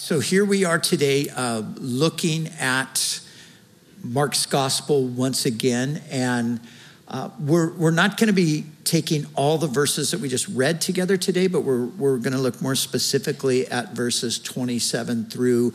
So here we are today looking at Mark's gospel once again, and we're not going to be taking all the verses that we just read together today, but we're going to look more specifically at verses 27 through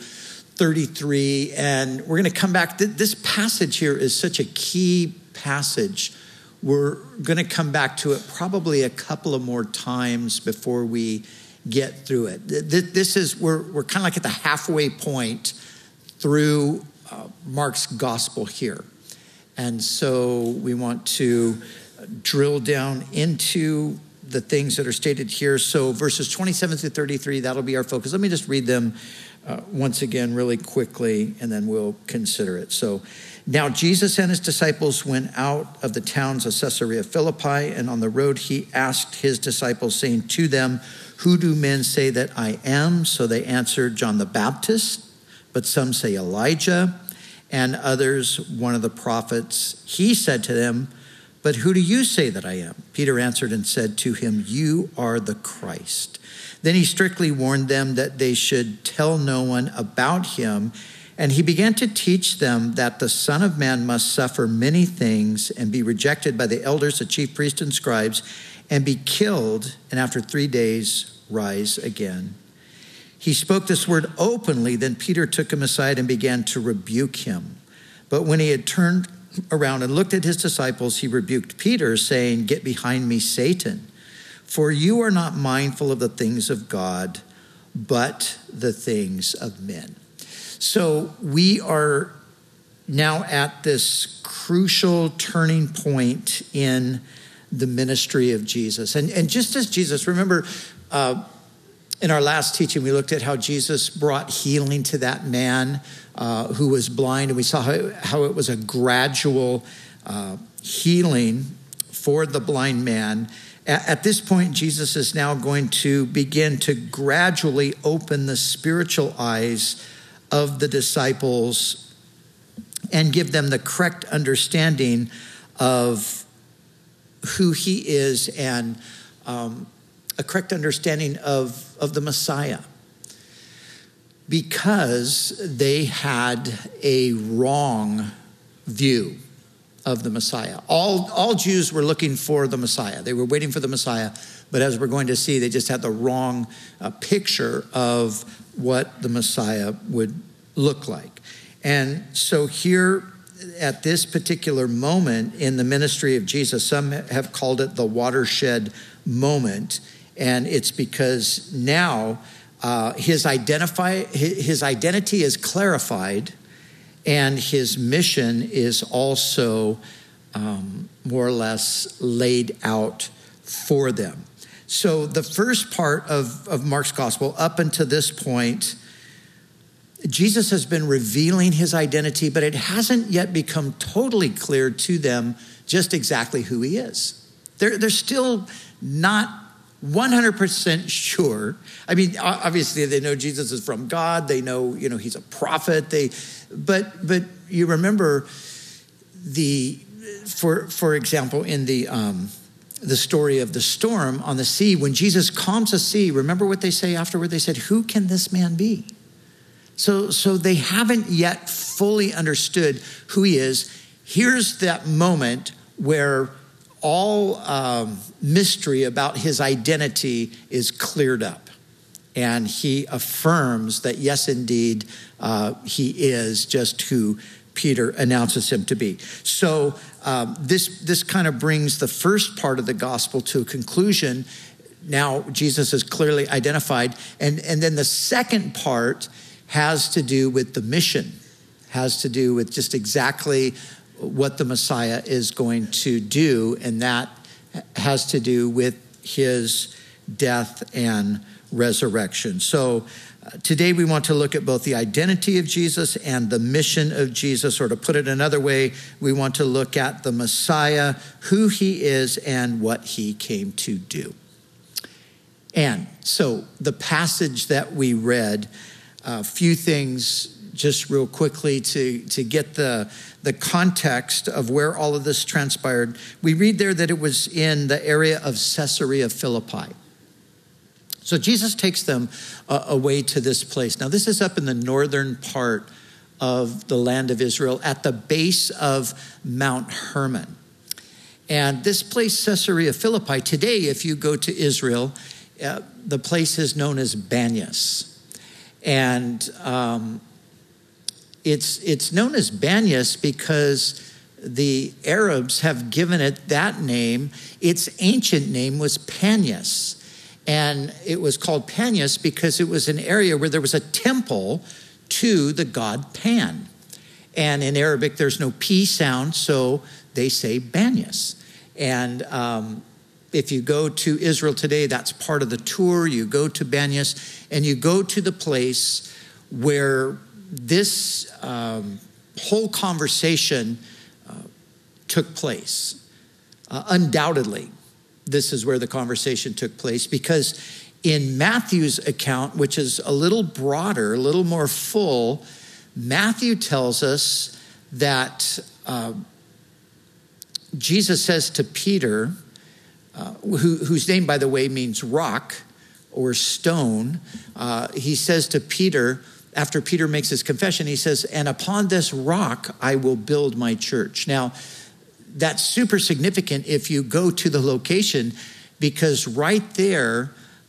33, and we're going to come back. This passage here is such a key passage. We're going to come back to it probably a couple of more times before we get through it. This is, we're kind of like at the halfway point through Mark's gospel here. And so we want to drill down into the things that are stated here. So verses 27 through 33, that'll be our focus. Let me just read them once again really quickly, and then we'll consider it. So, now Jesus and his disciples went out of the towns of Caesarea Philippi, and on the road he asked his disciples, saying to them, "Who do men say that I am?" So they answered, "John the Baptist, but some say Elijah, and others one of the prophets." He said to them, "But who do you say that I am?" Peter answered and said to him, "You are the Christ." Then he strictly warned them that they should tell no one about him. And he began to teach them that the Son of Man must suffer many things and be rejected by the elders, the chief priests and scribes, and be killed, and after 3 days rise again. He spoke this word openly. Then Peter took him aside and began to rebuke him. But when he had turned around and looked at his disciples, he rebuked Peter, saying, "Get behind me, Satan. For you are not mindful of the things of God, but the things of men." So we are now at this crucial turning point in the ministry of Jesus. And just as Jesus, remember in our last teaching, we looked at how Jesus brought healing to that man who was blind. And we saw how it was a gradual healing for the blind man. At this point, Jesus is now going to begin to gradually open the spiritual eyes of the disciples and give them the correct understanding of who he is and a correct understanding of the Messiah, because they had a wrong view of the Messiah. All Jews were looking for the Messiah. They were waiting for the Messiah, but as we're going to see, they just had the wrong picture of what the Messiah would look like. And so here at this particular moment in the ministry of Jesus, some have called it the watershed moment, and it's because now his identity is clarified, and his mission is also more or less laid out for them. So the first part of Mark's gospel, up until this point, Jesus has been revealing his identity, but it hasn't yet become totally clear to them just exactly who he is. They're still not 100% sure. I mean, obviously they know Jesus is from God. They know, he's a prophet. But you remember for example, in the story of the storm on the sea, when Jesus calms the sea, remember what they say afterward? They said, "Who can this man be?" So they haven't yet fully understood who he is. Here's that moment where all mystery about his identity is cleared up. And he affirms that, yes, indeed, he is just who Peter announces him to be. So this kind of brings the first part of the gospel to a conclusion. Now Jesus is clearly identified. And then the second part has to do with the mission, has to do with just exactly what the Messiah is going to do, and that has to do with his death and resurrection. So today we want to look at both the identity of Jesus and the mission of Jesus, or to put it another way, we want to look at the Messiah, who he is, and what he came to do. And so the passage that we read, a few things just real quickly to get the context of where all of this transpired. We read there that it was in the area of Caesarea Philippi. So Jesus takes them away to this place. Now, this is up in the northern part of the land of Israel at the base of Mount Hermon. And this place, Caesarea Philippi, today, if you go to Israel, the place is known as Banyas. And it's known as Banyas because the Arabs have given it that name. Its ancient name was Panias. And it was called Panias because it was an area where there was a temple to the god Pan. And in Arabic, there's no P sound, so they say Banyas. And if you go to Israel today, that's part of the tour. You go to Banyas, and you go to the place where this whole conversation took place. Undoubtedly, this is where the conversation took place, because in Matthew's account, which is a little broader, a little more full, Matthew tells us that Jesus says to Peter, whose name, by the way, means rock or stone, he says to Peter, after Peter makes his confession, he says, "And upon this rock I will build my church." Now, that's super significant if you go to the location, because right there,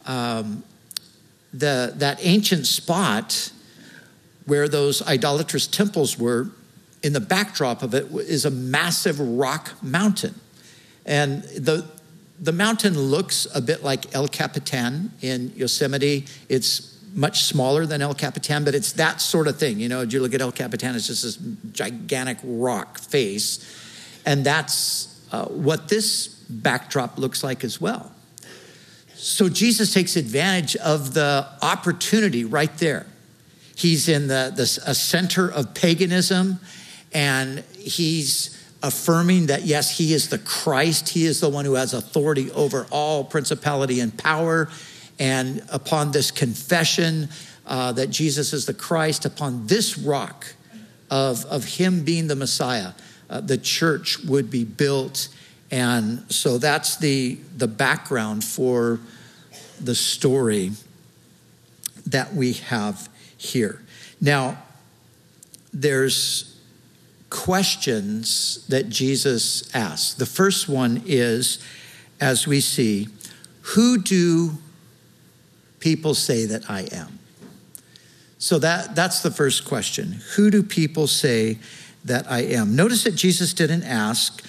that ancient spot where those idolatrous temples were, in the backdrop of it is a massive rock mountain. And the mountain looks a bit like El Capitan in Yosemite. It's much smaller than El Capitan, but it's that sort of thing. You know, you look at El Capitan, it's just this gigantic rock face. And that's what this backdrop looks like as well. So Jesus takes advantage of the opportunity right there. He's in a center of paganism, and he's affirming that, yes, he is the Christ. He is the one who has authority over all principality and power. And upon this confession that Jesus is the Christ, upon this rock of him being the Messiah, the church would be built. And so that's the background for the story that we have here. Now, there's questions that Jesus asks. The first one is, as we see, who do people say that I am? So that's the first question. Who do people say that I am? Notice that Jesus didn't ask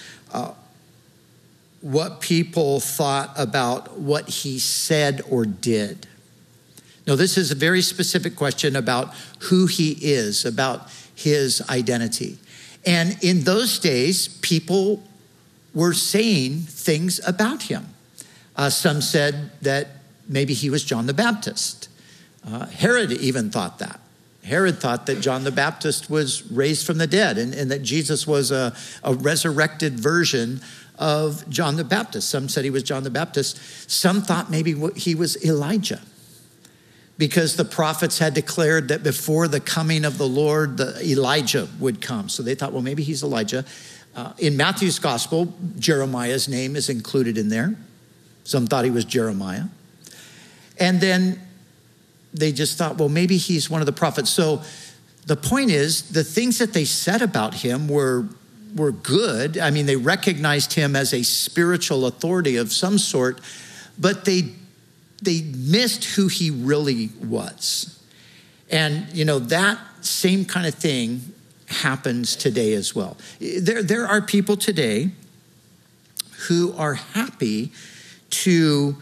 what people thought about what he said or did. No, this is a very specific question about who he is, about his identity. And in those days, people were saying things about him. Some said that maybe he was John the Baptist. Herod even thought that. Herod thought that John the Baptist was raised from the dead and that Jesus was a resurrected version of John the Baptist. Some said he was John the Baptist. Some thought maybe he was Elijah, because the prophets had declared that before the coming of the Lord, Elijah would come. So they thought, well, maybe he's Elijah. In Matthew's gospel, Jeremiah's name is included in there. Some thought he was Jeremiah. And then they just thought, well, maybe he's one of the prophets. So the point is, the things that they said about him were good. I mean, they recognized him as a spiritual authority of some sort, but they missed who he really was. And, you know, that same kind of thing happens today as well. There are people today who are happy to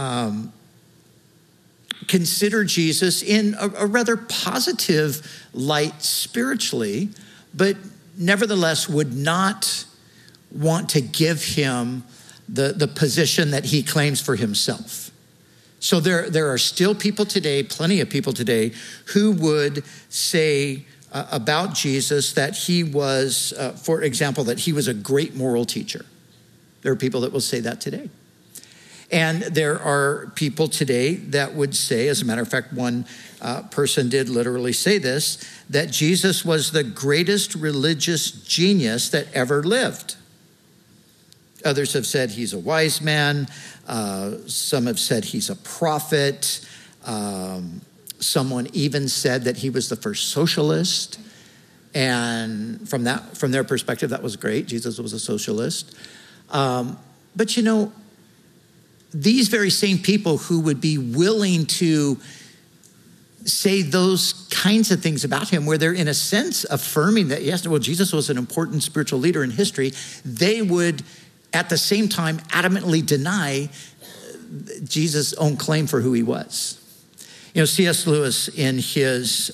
consider Jesus in a rather positive light spiritually, but nevertheless would not want to give him the position that he claims for himself. So there are still people today, plenty of people today, who would say about Jesus that he was, for example, that he was a great moral teacher. There are people that will say that today. And there are people today that would say, as a matter of fact, one person did literally say this, that Jesus was the greatest religious genius that ever lived. Others have said he's a wise man. Some have said he's a prophet. Someone even said that he was the first socialist. And from their perspective, that was great. Jesus was a socialist. But you know, these very same people who would be willing to say those kinds of things about him, where they're in a sense affirming that, yes, well, Jesus was an important spiritual leader in history, they would at the same time adamantly deny Jesus' own claim for who he was. You know, C.S. Lewis, in his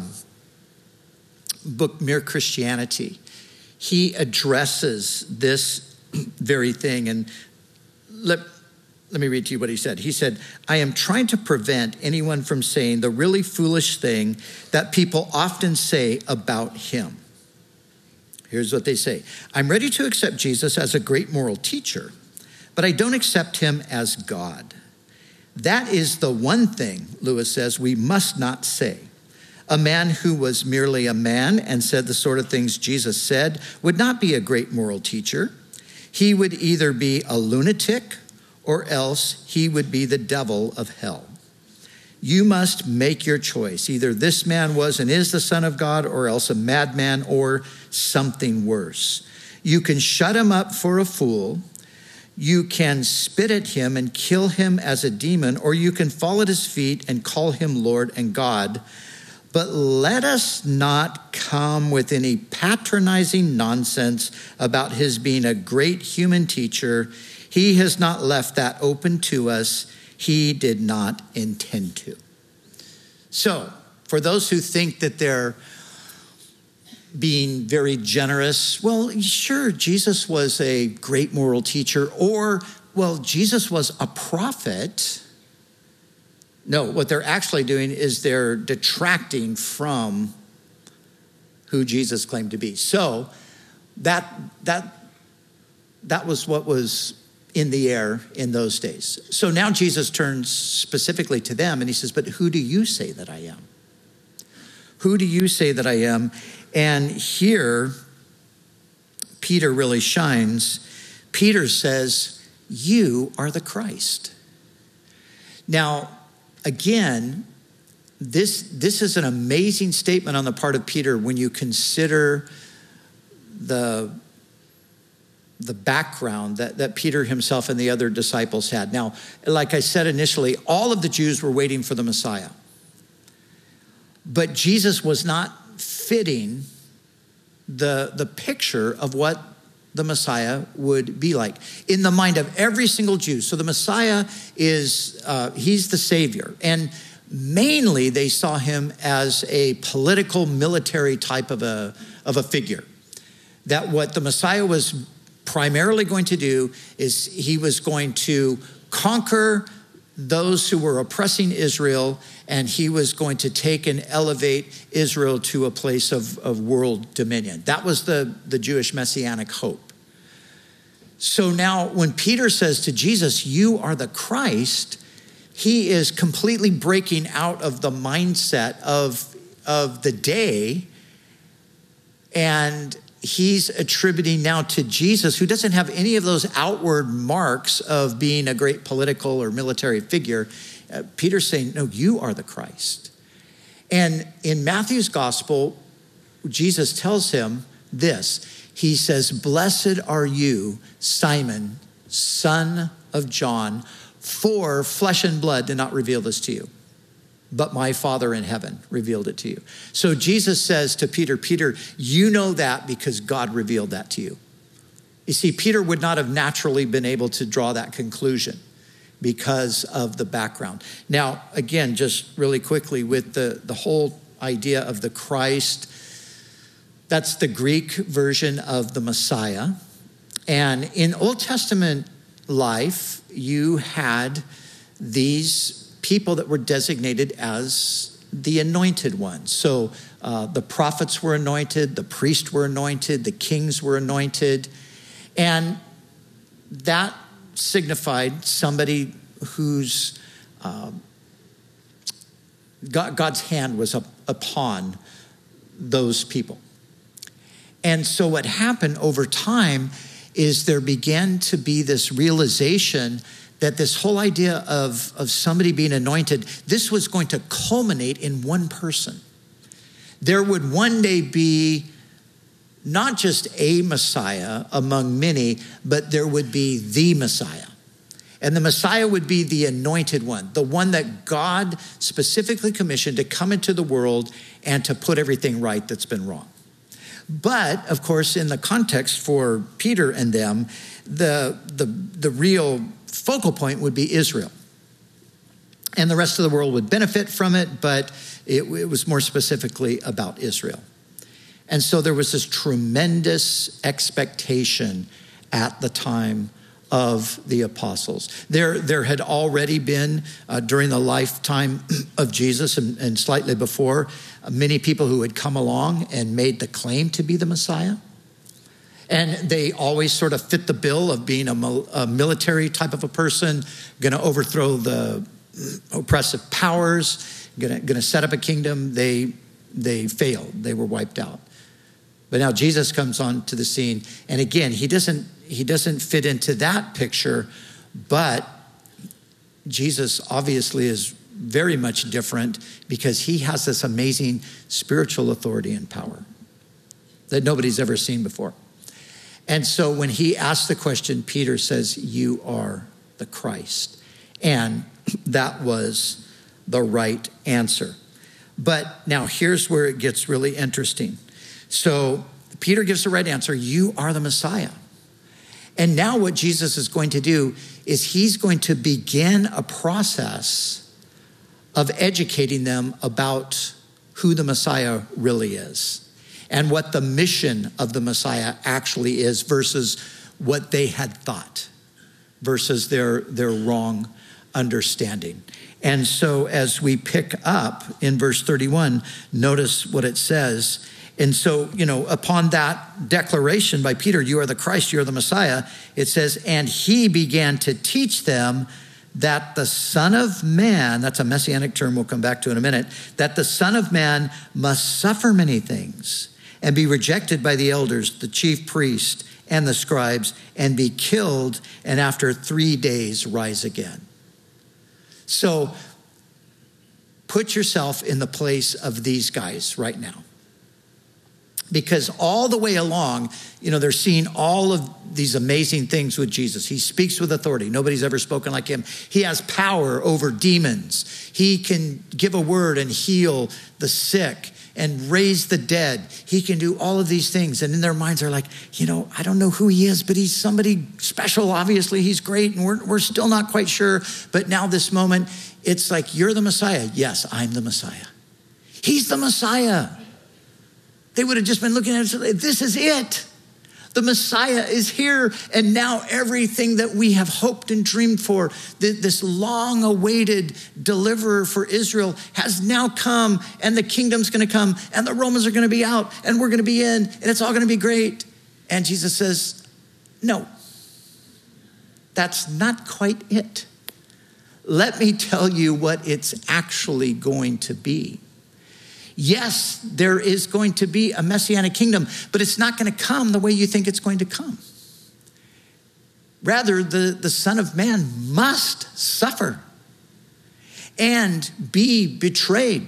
book, Mere Christianity, he addresses this very thing. And let me read to you what he said. He said, I am trying to prevent anyone from saying the really foolish thing that people often say about him. Here's what they say. I'm ready to accept Jesus as a great moral teacher, but I don't accept him as God. That is the one thing, Lewis says, we must not say. A man who was merely a man and said the sort of things Jesus said would not be a great moral teacher. He would either be a lunatic or else he would be the devil of hell. You must make your choice. Either this man was and is the Son of God, or else a madman or something worse. You can shut him up for a fool. You can spit at him and kill him as a demon, or you can fall at his feet and call him Lord and God. But let us not come with any patronizing nonsense about his being a great human teacher. He has not left that open to us. He did not intend to. So, for those who think that they're being very generous, well, sure, Jesus was a great moral teacher, or, well, Jesus was a prophet. No, what they're actually doing is they're detracting from who Jesus claimed to be. So that was what was in the air in those days. So now Jesus turns specifically to them and he says, but who do you say that I am? Who do you say that I am? And here, Peter really shines. Peter says, you are the Christ. Now, again, this is an amazing statement on the part of Peter when you consider the background that Peter himself and the other disciples had. Now, like I said initially, all of the Jews were waiting for the Messiah. But Jesus was not fitting the picture of what the Messiah would be like in the mind of every single Jew. So the Messiah is, he's the Savior. And mainly they saw him as a political, military type of a figure. That what the Messiah was primarily going to do is he was going to conquer those who were oppressing Israel, and he was going to take and elevate Israel to a place of world dominion. That was the Jewish messianic hope. So now when Peter says to Jesus, you are the Christ, he is completely breaking out of the mindset of the day, and he's attributing now to Jesus, who doesn't have any of those outward marks of being a great political or military figure. Peter's saying, no, you are the Christ. And in Matthew's gospel, Jesus tells him this. He says, blessed are you, Simon, son of John, for flesh and blood did not reveal this to you, but my Father in heaven revealed it to you. So Jesus says to Peter, Peter, you know that because God revealed that to you. You see, Peter would not have naturally been able to draw that conclusion because of the background. Now, again, just really quickly with the whole idea of the Christ, that's the Greek version of the Messiah. And in Old Testament life, you had these people that were designated as the anointed ones. So the prophets were anointed, the priests were anointed, the kings were anointed. And that signified somebody whose God's hand was upon those people. And so what happened over time is there began to be this realization that this whole idea of somebody being anointed, this was going to culminate in one person. There would one day be not just a Messiah among many, but there would be the Messiah. And the Messiah would be the anointed one, the one that God specifically commissioned to come into the world and to put everything right that's been wrong. But, of course, in the context for Peter and them, the real focal point would be Israel. And the rest of the world would benefit from it, but it was more specifically about Israel. And so there was this tremendous expectation at the time of the apostles. There had already been, during the lifetime of Jesus and slightly before, many people who had come along and made the claim to be the Messiah. And they always sort of fit the bill of being a military type of a person, going to overthrow the oppressive powers, going to set up a kingdom. They failed. They were wiped out. But now Jesus comes onto the scene, and again, he doesn't fit into that picture, but Jesus obviously is very much different because he has this amazing spiritual authority and power that nobody's ever seen before. And so when he asks the question, Peter says, "You are the Christ." And that was the right answer. But now here's where it gets really interesting. So Peter gives the right answer. You are the Messiah. And now what Jesus is going to do is he's going to begin a process of educating them about who the Messiah really is and what the mission of the Messiah actually is versus what they had thought, versus their wrong understanding. And so as we pick up in verse 31, notice what it says. And so, upon that declaration by Peter, you are the Christ, you are the Messiah, it says, and he began to teach them that the Son of Man, that's a messianic term we'll come back to in a minute, that the Son of Man must suffer many things and be rejected by the elders, the chief priest, and the scribes, and be killed, and after 3 days rise again. So put yourself in the place of these guys right now. Because all the way along, they're seeing all of these amazing things with Jesus. He speaks with authority. Nobody's ever spoken like him. He has power over demons. He can give a word and heal the sick and raise the dead. He can do all of these things. And in their minds, they're like, I don't know who he is, but he's somebody special. Obviously, he's great. And we're still not quite sure. But now this moment, it's like, you're the Messiah. Yes, I'm the Messiah. He's the Messiah. They would have just been looking at it, this is it. The Messiah is here. And now everything that we have hoped and dreamed for, this long-awaited deliverer for Israel has now come, and the kingdom's going to come, and the Romans are going to be out, and we're going to be in, and it's all going to be great. And Jesus says, no, that's not quite it. Let me tell you what it's actually going to be. Yes, there is going to be a messianic kingdom, but it's not going to come the way you think it's going to come. Rather, the Son of Man must suffer and be betrayed,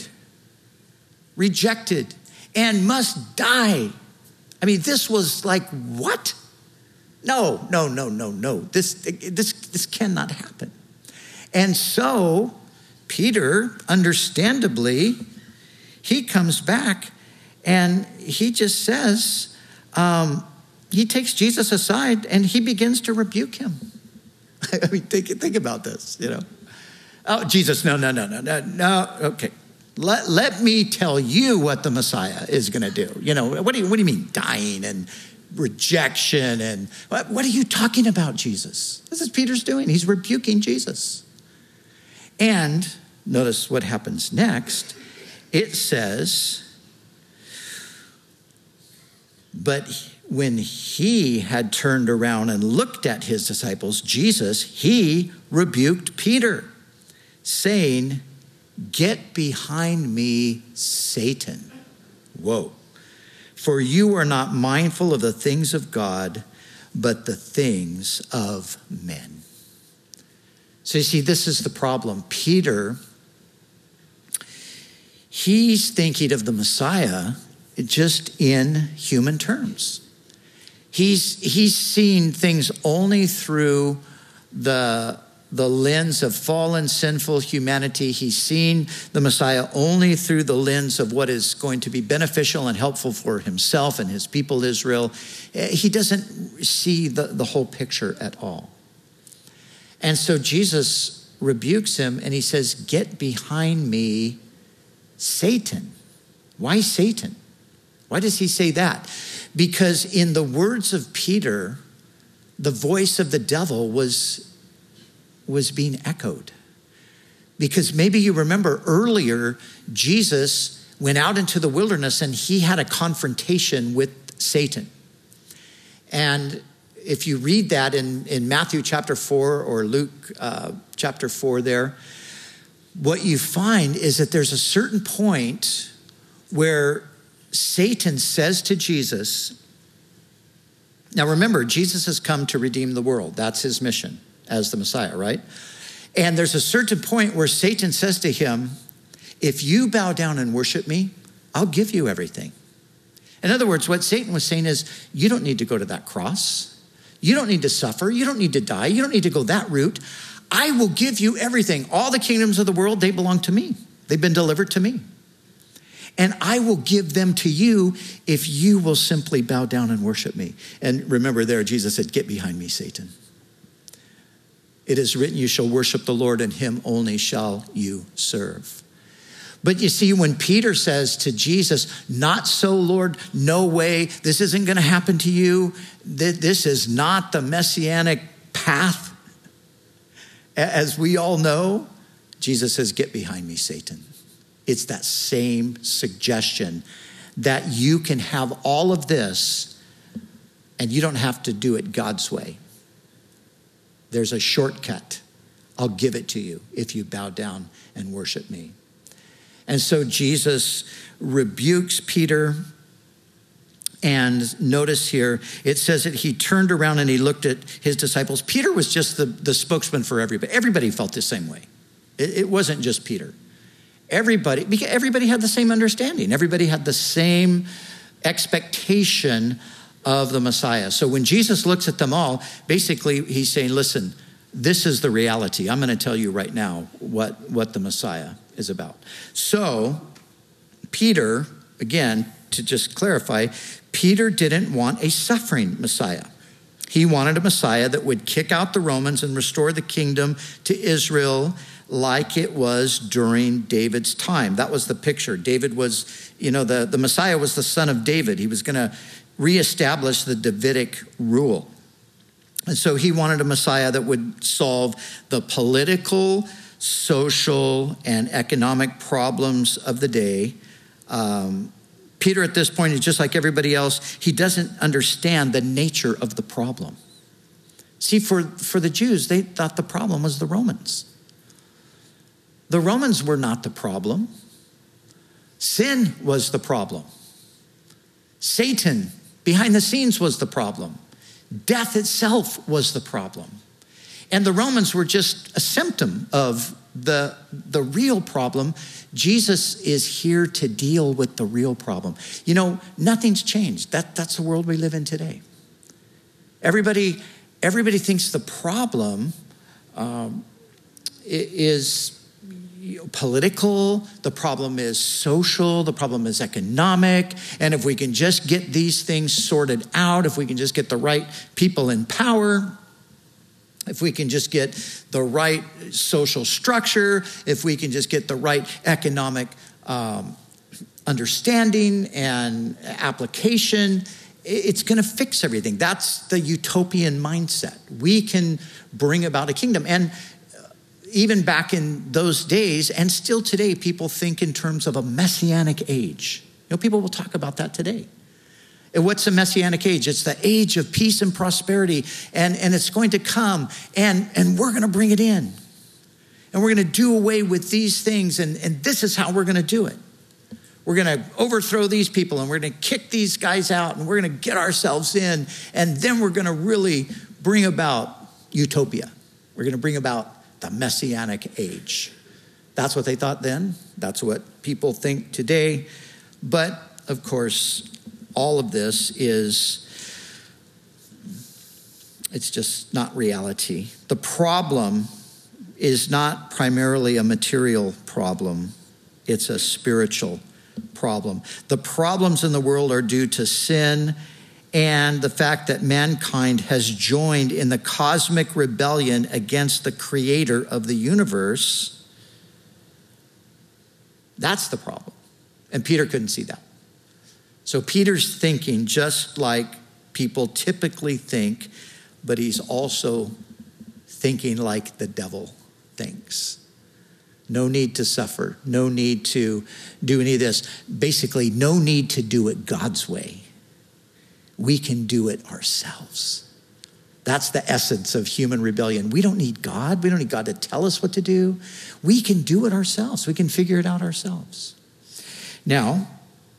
rejected, and must die. I mean, this was like, what? No. This cannot happen. And so Peter, understandably, he comes back and he just says, he takes Jesus aside and he begins to rebuke him. I mean, think about this, Oh, Jesus, no. Okay, let me tell you what the Messiah is going to do. What do you mean dying and rejection and what are you talking about, Jesus? This is Peter's doing. He's rebuking Jesus. And notice what happens next. It says, but when he had turned around and looked at his disciples, Jesus, he rebuked Peter, saying, get behind me, Satan. Whoa. For you are not mindful of the things of God, but the things of men. So you see, this is the problem. Peter, he's thinking of the Messiah just in human terms. He's seeing things only through the lens of fallen, sinful humanity. He's seen the Messiah only through the lens of what is going to be beneficial and helpful for himself and his people Israel. He doesn't see the whole picture at all. And so Jesus rebukes him and he says, "Get behind me, Satan." Why Satan? Why does he say that? Because in the words of Peter, the voice of the devil was being echoed. Because maybe you remember earlier, Jesus went out into the wilderness and he had a confrontation with Satan. And if you read that in Matthew chapter 4 or Luke chapter 4 there, what you find is that there's a certain point where Satan says to Jesus, now remember, Jesus has come to redeem the world. That's his mission as the Messiah, right? And there's a certain point where Satan says to him, "If you bow down and worship me, I'll give you everything." In other words, what Satan was saying is, you don't need to go to that cross. You don't need to suffer. You don't need to die. You don't need to go that route. I will give you everything. All the kingdoms of the world, they belong to me. They've been delivered to me. And I will give them to you if you will simply bow down and worship me. And remember there, Jesus said, "Get behind me, Satan. It is written, you shall worship the Lord, and him only shall you serve." But you see, when Peter says to Jesus, "Not so, Lord, no way, this isn't going to happen to you. This is not the messianic path," as we all know, Jesus says, "Get behind me, Satan." It's that same suggestion that you can have all of this and you don't have to do it God's way. There's a shortcut. I'll give it to you if you bow down and worship me. And so Jesus rebukes Peter. And notice here, it says that he turned around and he looked at his disciples. Peter was just the spokesman for everybody. Everybody felt the same way. It wasn't just Peter. Everybody had the same understanding. Everybody had the same expectation of the Messiah. So when Jesus looks at them all, basically he's saying, listen, this is the reality. I'm going to tell you right now what the Messiah is about. So Peter, again, to just clarify, Peter didn't want a suffering Messiah. He wanted a Messiah that would kick out the Romans and restore the kingdom to Israel like it was during David's time. That was the picture. David was, the Messiah was the son of David. He was going to reestablish the Davidic rule. And so he wanted a Messiah that would solve the political, social, and economic problems of the day. Peter at this point is just like everybody else. He doesn't understand the nature of the problem. See, for the Jews, they thought the problem was the Romans. The Romans were not the problem. Sin was the problem. Satan, behind the scenes, was the problem. Death itself was the problem. And the Romans were just a symptom of the real problem. Jesus is here to deal with the real problem. Nothing's changed. That's the world we live in today. Everybody thinks the problem is political, the problem is social, the problem is economic, and if we can just get these things sorted out, if we can just get the right people in power, if we can just get the right social structure, if we can just get the right economic understanding and application, it's going to fix everything. That's the utopian mindset. We can bring about a kingdom. And even back in those days, and still today, people think in terms of a messianic age. People will talk about that today. And what's the messianic age? It's the age of peace and prosperity, and it's going to come, and we're going to bring it in. And we're going to do away with these things, and this is how we're going to do it. we're going to overthrow these people and we're going to kick these guys out and we're going to get ourselves in. And then we're going to really bring about utopia. We're going to bring about the Messianic age. That's what they thought then. That's what people think today. But of course, all of this it's just not reality. The problem is not primarily a material problem. It's a spiritual problem. The problems in the world are due to sin and the fact that mankind has joined in the cosmic rebellion against the creator of the universe. That's the problem. And Peter couldn't see that. So Peter's thinking just like people typically think, but he's also thinking like the devil thinks. No need to suffer. No need to do any of this. Basically, no need to do it God's way. We can do it ourselves. That's the essence of human rebellion. We don't need God. We don't need God to tell us what to do. We can do it ourselves. We can figure it out ourselves. Now,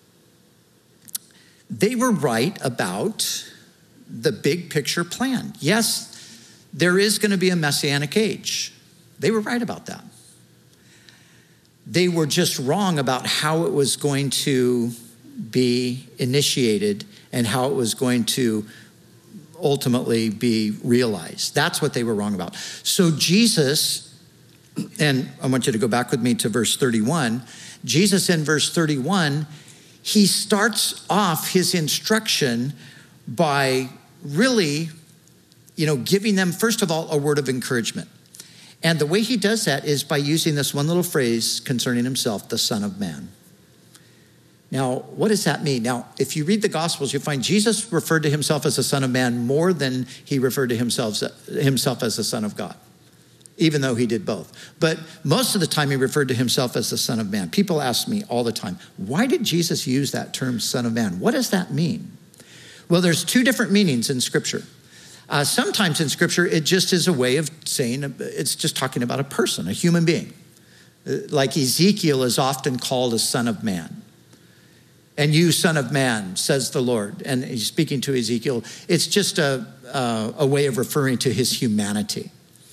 they were right about the big picture plan. Yes, there is going to be a Messianic age. They were right about that. They were just wrong about how it was going to be initiated and how it was going to ultimately be realized. That's what they were wrong about. So Jesus, and I want you to go back with me to verse 31. Jesus in verse 31, he starts off his instruction by really, giving them, first of all, a word of encouragement. And the way he does that is by using this one little phrase concerning himself, the Son of Man. Now, what does that mean? Now, if you read the Gospels, you'll find Jesus referred to himself as the Son of Man more than he referred to himself as the Son of God, even though he did both. But most of the time, he referred to himself as the Son of Man. People ask me all the time, why did Jesus use that term, Son of Man? What does that mean? Well, there's two different meanings in Scripture. Sometimes in Scripture, it just is a way of saying, it's just talking about a person, a human being. Like Ezekiel is often called a son of man. And you, son of man, says the Lord. And he's speaking to Ezekiel. It's just a way of referring to his humanity.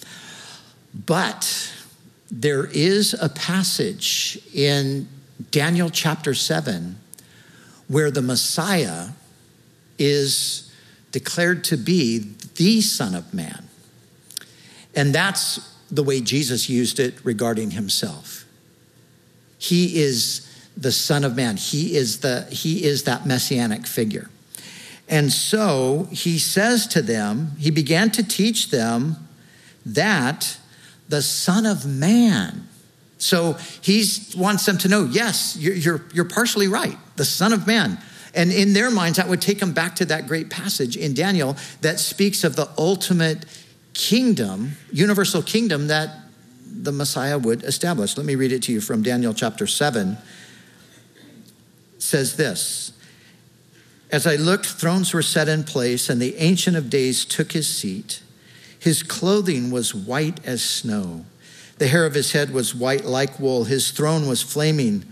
But there is a passage in Daniel chapter 7 where the Messiah is declared to be the Son of Man. And that's the way Jesus used it regarding himself. He is the Son of Man. He is that messianic figure. And so he says to them, he began to teach them that the Son of Man. So he wants them to know, yes, you're partially right, the Son of Man. And in their minds, that would take them back to that great passage in Daniel that speaks of the ultimate kingdom, universal kingdom that the Messiah would establish. Let me read it to you from Daniel chapter 7. It says this: as I looked, thrones were set in place, and the Ancient of Days took his seat. His clothing was white as snow. The hair of his head was white like wool. His throne was flaming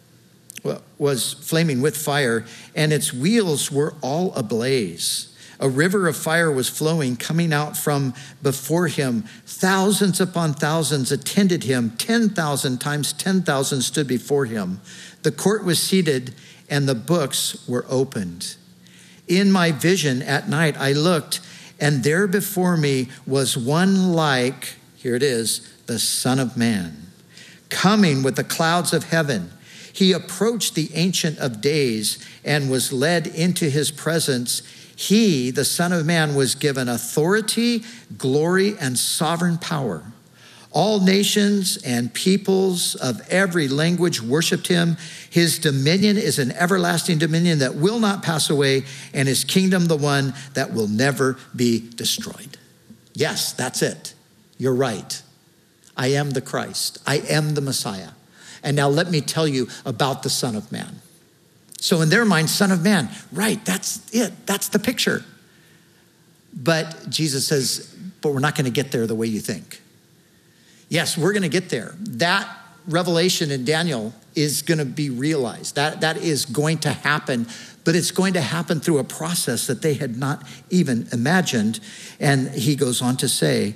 with fire, and its wheels were all ablaze. A river of fire was flowing, coming out from before him. Thousands upon thousands attended him. 10,000 times 10,000 stood before him. The court was seated, and the books were opened. In my vision at night, I looked, and there before me was one like, here it is, the Son of Man, coming with the clouds of heaven. He approached the Ancient of Days and was led into his presence. He, the Son of Man, was given authority, glory, and sovereign power. All nations and peoples of every language worshiped him. His dominion is an everlasting dominion that will not pass away, and his kingdom the one that will never be destroyed. Yes, that's it. You're right. I am the Christ. I am the Messiah. And now let me tell you about the Son of Man. So in their mind, Son of Man, right, that's it. That's the picture. But Jesus says, but we're not going to get there the way you think. Yes, we're going to get there. That revelation in Daniel is going to be realized. That is going to happen, but it's going to happen through a process that they had not even imagined. And he goes on to say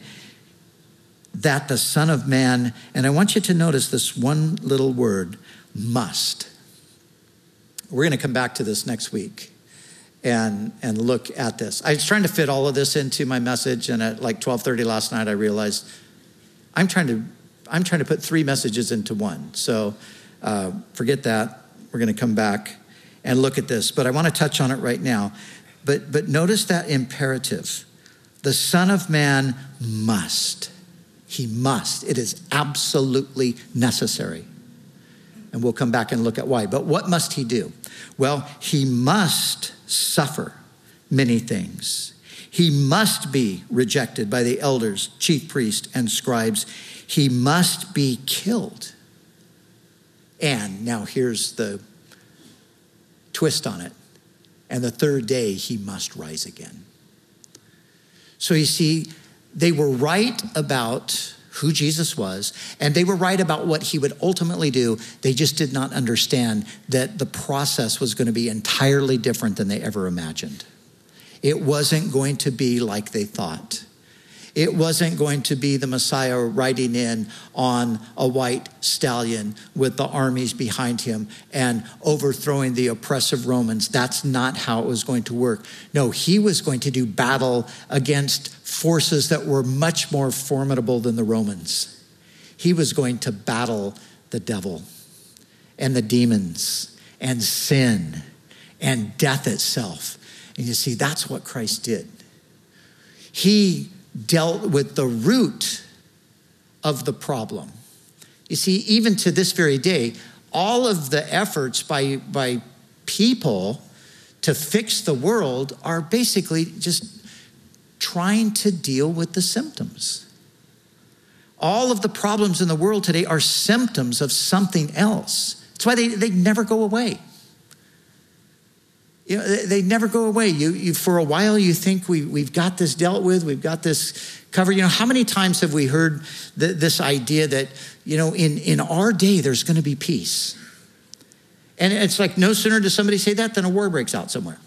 that the Son of Man, and I want you to notice this one little word, must. We're going to come back to this next week and look at this. I was trying to fit all of this into my message, and at like 12:30 last night, I realized I'm trying to put 3 messages into one. So forget that. We're going to come back and look at this, but I want to touch on it right now. But notice that imperative. The Son of Man must. He must. It is absolutely necessary. And we'll come back and look at why. But what must he do? Well, he must suffer many things. He must be rejected by the elders, chief priests, and scribes. He must be killed. And now here's the twist on it. And the 3rd day, he must rise again. So you see, they were right about who Jesus was, and they were right about what he would ultimately do. They just did not understand that the process was going to be entirely different than they ever imagined. It wasn't going to be like they thought. It wasn't going to be the Messiah riding in on a white stallion with the armies behind him and overthrowing the oppressive Romans. That's not how it was going to work. No, he was going to do battle against forces that were much more formidable than the Romans. He was going to battle the devil and the demons and sin and death itself. And you see, that's what Christ did. He dealt with the root of the problem. You see, even to this very day, all of the efforts by people to fix the world are basically just trying to deal with the symptoms. All of the problems in the world today are symptoms of something else. That's why they never go away. You know, they never go away. You for a while, you think we've got this dealt with, we've got this covered. You know, how many times have we heard this idea that, you know, in our day, there's going to be peace? And it's like no sooner does somebody say that than a war breaks out somewhere.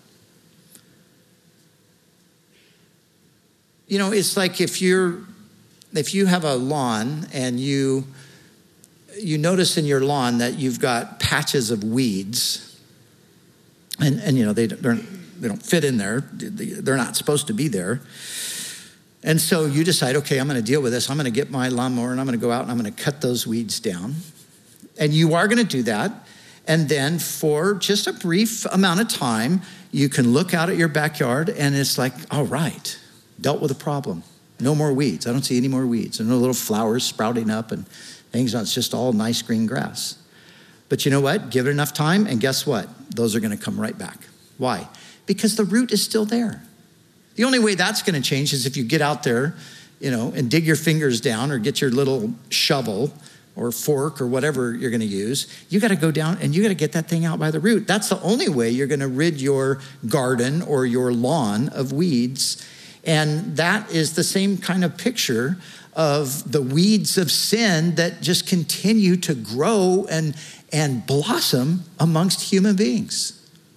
You know, it's like if you have a lawn and you notice in your lawn that you've got patches of weeds. And you know, they don't fit in there. They're not supposed to be there. And so you decide, okay, I'm going to deal with this. I'm going to get my lawnmower and I'm going to go out and I'm going to cut those weeds down. And you are going to do that. And then for just a brief amount of time, you can look out at your backyard and it's like, all right, dealt with the problem. No more weeds. I don't see any more weeds. There's no little flowers sprouting up and things. It's just all nice green grass. But you know what? Give it enough time, and guess what? Those are going to come right back. Why? Because the root is still there. The only way that's going to change is if you get out there, you know, and dig your fingers down or get your little shovel or fork or whatever you're going to use. You got to go down and you got to get that thing out by the root. That's the only way you're going to rid your garden or your lawn of weeds. And that is the same kind of picture of the weeds of sin that just continue to grow and blossom amongst human beings.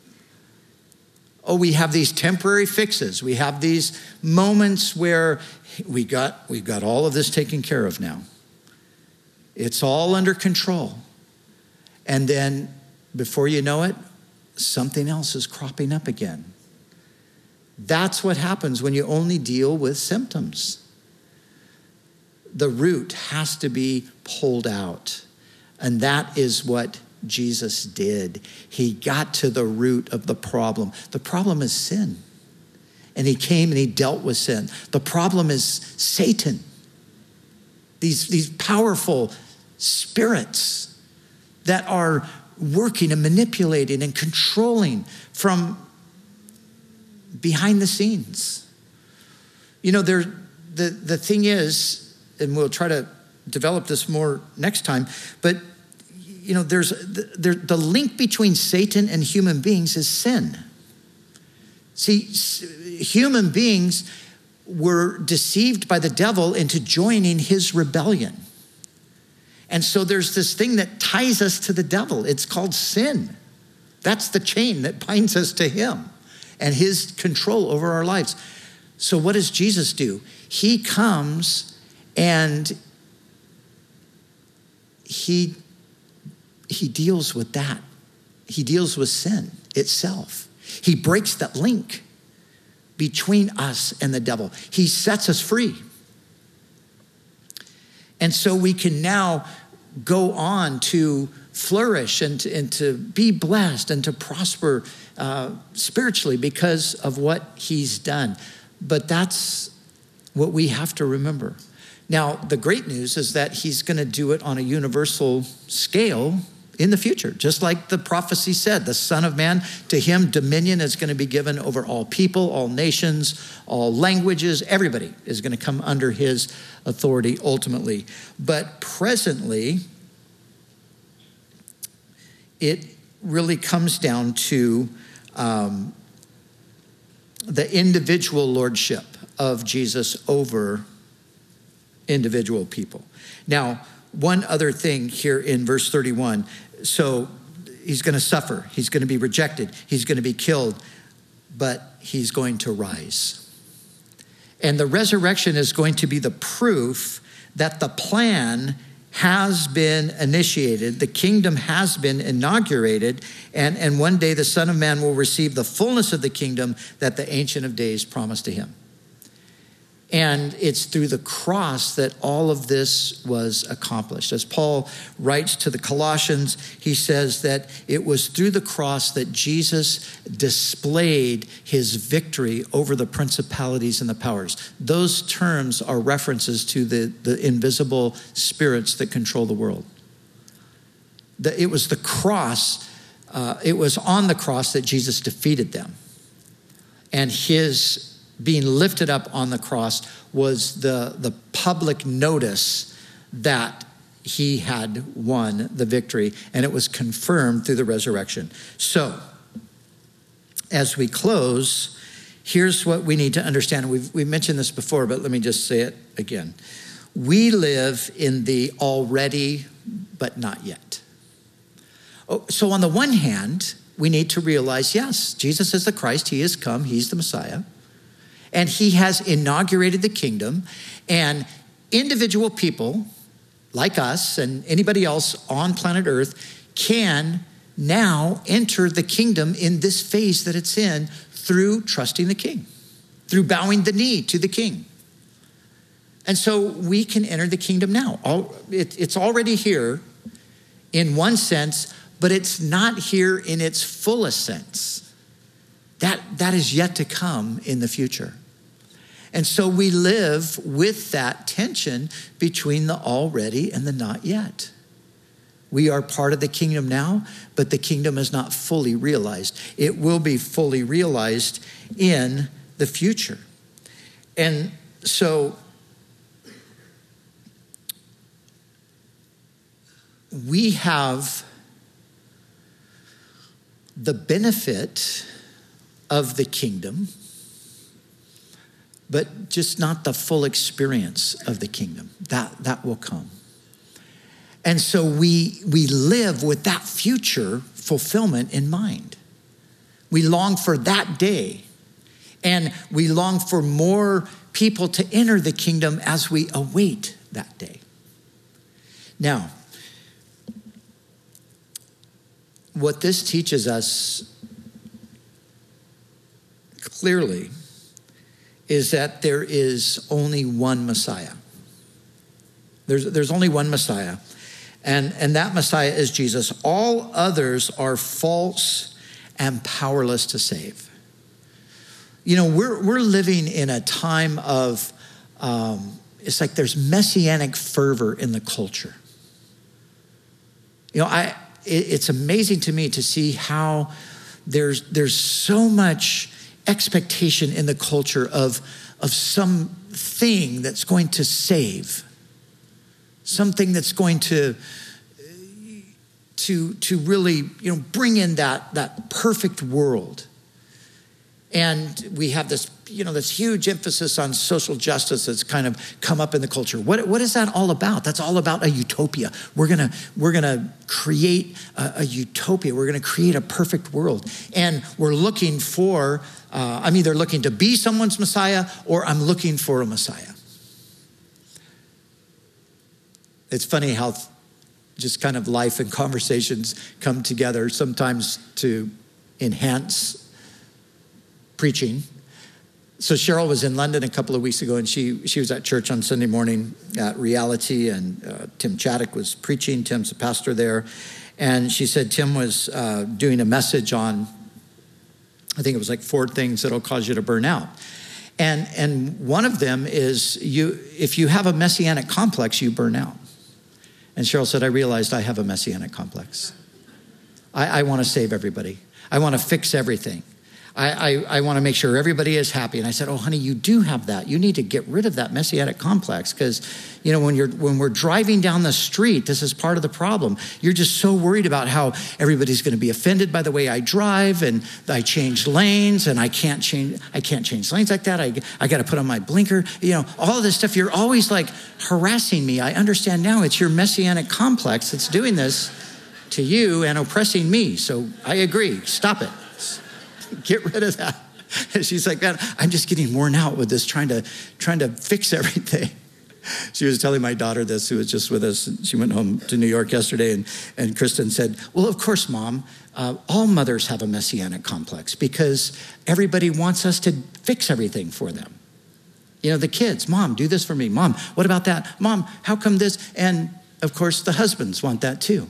Oh, we have these temporary fixes. We have these moments where we've got all of this taken care of now. It's all under control. And then before you know it, something else is cropping up again. That's what happens when you only deal with symptoms. The root has to be pulled out. And that is what Jesus did. He got to the root of the problem. The problem is sin. And he came and he dealt with sin. The problem is Satan. These powerful spirits that are working and manipulating and controlling from behind the scenes. You know, the thing is, and we'll try to develop this more next time, but you know, there's the link between Satan and human beings is sin. See, human beings were deceived by the devil into joining his rebellion. And so there's this thing that ties us to the devil. It's called sin. That's the chain that binds us to him and his control over our lives. So what does Jesus do? He comes and he deals with that. He deals with sin itself. He breaks that link between us and the devil. He sets us free. And so we can now go on to flourish and to be blessed and to prosper spiritually because of what he's done. But that's what we have to remember. Now, the great news is that he's going to do it on a universal scale in the future. Just like the prophecy said, the Son of Man, to him dominion is going to be given over all people, all nations, all languages. Everybody is going to come under his authority ultimately. But presently, it really comes down to the individual lordship of Jesus over individual people. Now, one other thing here in verse 31. So he's going to suffer. He's going to be rejected. He's going to be killed, but he's going to rise. And the resurrection is going to be the proof that the plan has been initiated. The kingdom has been inaugurated. And one day the Son of Man will receive the fullness of the kingdom that the Ancient of Days promised to him. And it's through the cross that all of this was accomplished. As Paul writes to the Colossians, he says that it was through the cross that Jesus displayed his victory over the principalities and the powers. Those terms are references to the invisible spirits that control the world. It was the cross, it was on the cross that Jesus defeated them. And his being lifted up on the cross was the public notice that he had won the victory, and it was confirmed through the resurrection. So, as we close, here's what we need to understand. We've mentioned this before, but let me just say it again. We live in the already, but not yet. So on the one hand, we need to realize, yes, Jesus is the Christ. He is come. He's the Messiah. And he has inaugurated the kingdom, and individual people like us and anybody else on planet Earth can now enter the kingdom in this phase that it's in through trusting the King, through bowing the knee to the King. And so we can enter the kingdom now. It's already here in one sense, but it's not here in its fullest sense. That is yet to come in the future. And so we live with that tension between the already and the not yet. We are part of the kingdom now, but the kingdom is not fully realized. It will be fully realized in the future. And so we have the benefit of the kingdom, but just not the full experience of the kingdom. That will come. And so we live with that future fulfillment in mind. We long for that day, and we long for more people to enter the kingdom as we await that day. Now, what this teaches us clearly is that there is only one Messiah. There's only one Messiah, and that Messiah is Jesus. All others are false and powerless to save. You know, we're living in a time of, it's like there's messianic fervor in the culture. You know, it's amazing to me to see how there's so much expectation in the culture of something that's going to save, something that's going to really, bring in that perfect world. And we have this, this huge emphasis on social justice that's kind of come up in the culture. What is that all about? That's all about a utopia. We're gonna create a utopia. We're gonna create a perfect world. And we're looking for, I'm either looking to be someone's Messiah or I'm looking for a Messiah. It's funny how just kind of life and conversations come together sometimes to enhance preaching. So Cheryl was in London a couple of weeks ago, and she was at church on Sunday morning at Reality, and Tim Chaddock was preaching. Tim's a pastor there. And she said Tim was doing a message on, I think it was like 4 things that'll cause you to burn out. And one of them is if you have a messianic complex, you burn out. And Cheryl said, I realized I have a messianic complex. I want to save everybody. I want to fix everything. I want to make sure everybody is happy. And I said, oh, honey, you do have that. You need to get rid of that messianic complex because, when we're driving down the street, this is part of the problem. You're just so worried about how everybody's going to be offended by the way I drive, and I change lanes, and I can't change lanes like that. I got to put on my blinker. All of this stuff. You're always like harassing me. I understand now it's your messianic complex that's doing this to you and oppressing me. So I agree. Stop it. Get rid of that. And she's like, man, I'm just getting worn out with this, trying to fix everything. She was telling my daughter this, who was just with us. She went home to New York yesterday, and Kristen said, well, of course, Mom, all mothers have a messianic complex because everybody wants us to fix everything for them. The kids, Mom, do this for me. Mom, what about that? Mom, how come this? And of course, the husbands want that too.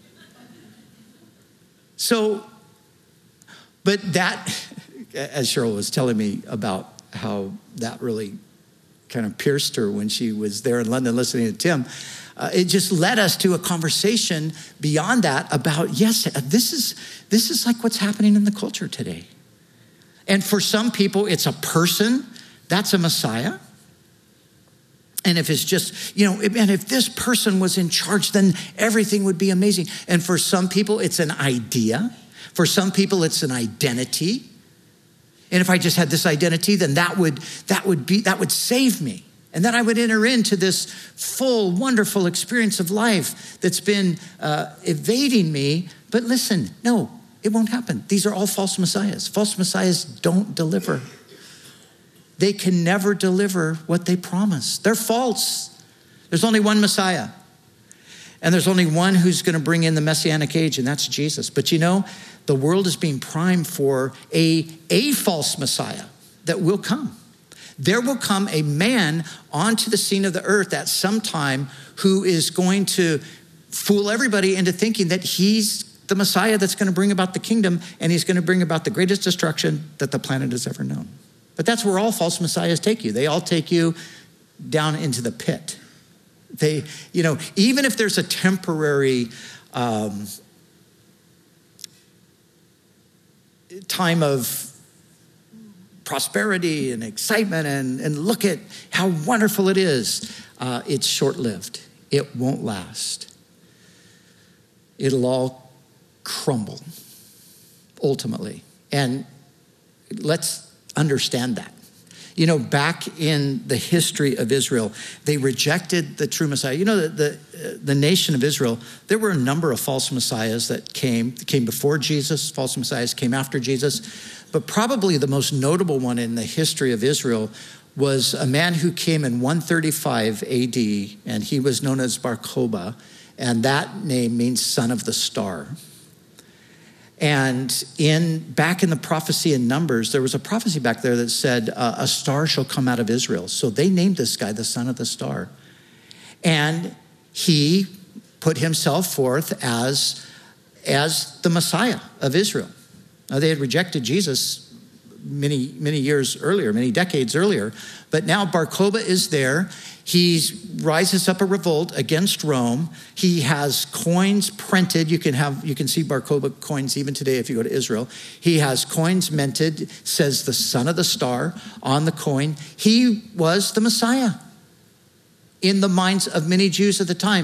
So, but that, as Cheryl was telling me about how that really kind of pierced her when she was there in London listening to Tim, it just led us to a conversation beyond that about, yes, this is like what's happening in the culture today. And for some people, it's a person, that's a Messiah. And if it's just, and if this person was in charge, then everything would be amazing. And for some people, it's an idea. For some people, it's an identity. And if I just had this identity, then that would save me. And then I would enter into this full, wonderful experience of life that's been evading me. But listen, no, it won't happen. These are all false messiahs. False messiahs don't deliver. They can never deliver what they promise. They're false. There's only one Messiah. And there's only one who's going to bring in the messianic age, and that's Jesus. But the world is being primed for a false Messiah that will come. There will come a man onto the scene of the earth at some time who is going to fool everybody into thinking that he's the Messiah that's going to bring about the kingdom, and he's going to bring about the greatest destruction that the planet has ever known. But that's where all false messiahs take you. They all take you down into the pit. They, even if there's a temporary time of prosperity and excitement and look at how wonderful it is, it's short-lived. It won't last. It'll all crumble, ultimately. And let's understand that. Back in the history of Israel, they rejected the true Messiah. The nation of Israel, there were a number of false messiahs that came before Jesus. False messiahs came after Jesus. But probably the most notable one in the history of Israel was a man who came in 135 AD, and he was known as Bar Kokhba, and that name means son of the star. And back in the prophecy in Numbers, there was a prophecy back there that said, a star shall come out of Israel. So they named this guy the son of the star. And he put himself forth as the Messiah of Israel. Now, they had rejected Jesus many, many years earlier, many decades earlier. But now Bar Kokhba is there. He rises up a revolt against Rome. He has coins printed. You can see Bar Kokhba coins even today if you go to Israel. He has coins minted, says the son of the star on the coin. He was the Messiah in the minds of many Jews at the time.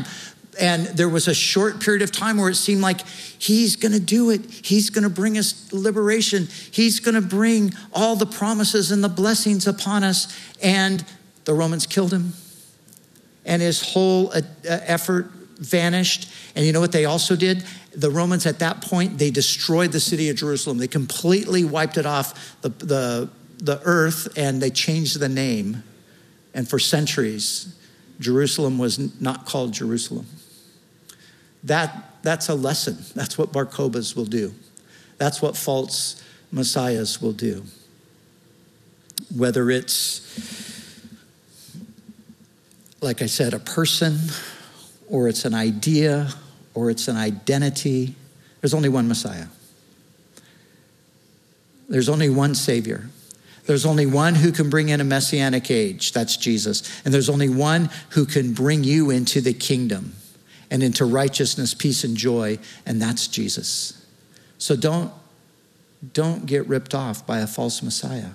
And there was a short period of time where it seemed like he's going to do it. He's going to bring us liberation. He's going to bring all the promises and the blessings upon us. And the Romans killed him. And his whole effort vanished. And you know what they also did? The Romans at that point, they destroyed the city of Jerusalem. They completely wiped it off the earth, and they changed the name. And for centuries, Jerusalem was not called Jerusalem. That's a lesson. That's what Bar Kokhbas will do. That's what false messiahs will do. Whether it's, like I said, a person, or it's an idea, or it's an identity, there's only one Messiah. There's only one Savior. There's only one who can bring in a messianic age. That's Jesus. And there's only one who can bring you into the kingdom and into righteousness, peace, and joy, and that's Jesus. So don't get ripped off by a false Messiah.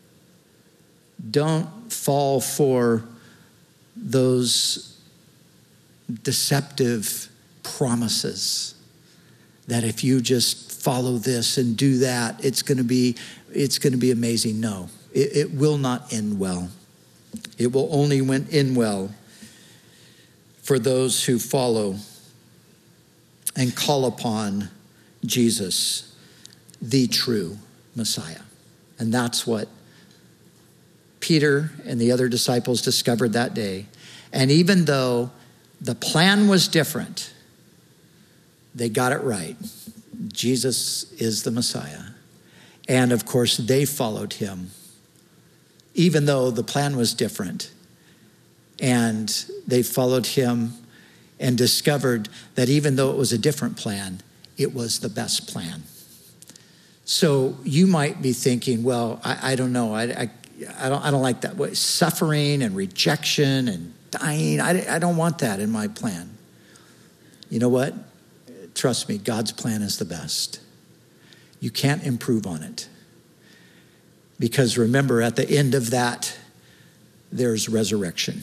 Don't fall for those deceptive promises that if you just follow this and do that, it's going to be amazing. No, it will not end well. It will only end well for those who follow and call upon Jesus, the true Messiah. And that's what Peter and the other disciples discovered that day. And even though the plan was different, they got it right. Jesus is the Messiah. And of course, they followed him, even though the plan was different. And they followed him and discovered that even though it was a different plan, it was the best plan. So you might be thinking, well, I don't know. I don't like that. Suffering and rejection and dying, I don't want that in my plan. You know what? Trust me, God's plan is the best. You can't improve on it. Because remember, at the end of that, there's resurrection.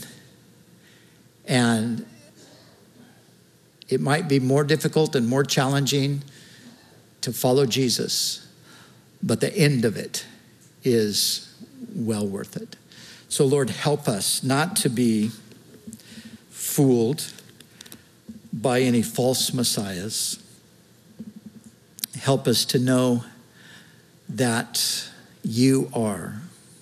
And it might be more difficult and more challenging to follow Jesus, but the end of it is well worth it. So Lord, help us not to be fooled by any false messiahs. Help us to know that you are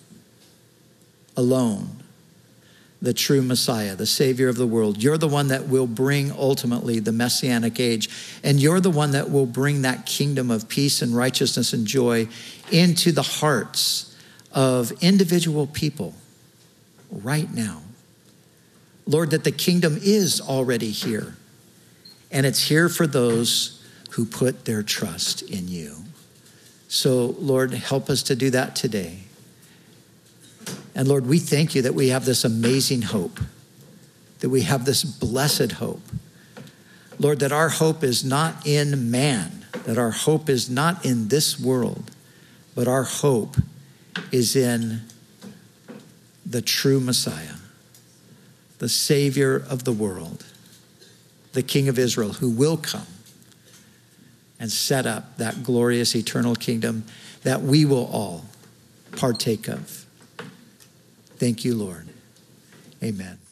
alone the true Messiah, the Savior of the world. You're the one that will bring ultimately the Messianic age. And you're the one that will bring that kingdom of peace and righteousness and joy into the hearts of individual people right now. Lord, that the kingdom is already here. And it's here for those who put their trust in you. So, Lord, help us to do that today. And Lord, we thank you that we have this amazing hope, that we have this blessed hope. Lord, that our hope is not in man, that our hope is not in this world, but our hope is in the true Messiah, the Savior of the world, the King of Israel, who will come and set up that glorious eternal kingdom that we will all partake of. Thank you, Lord. Amen.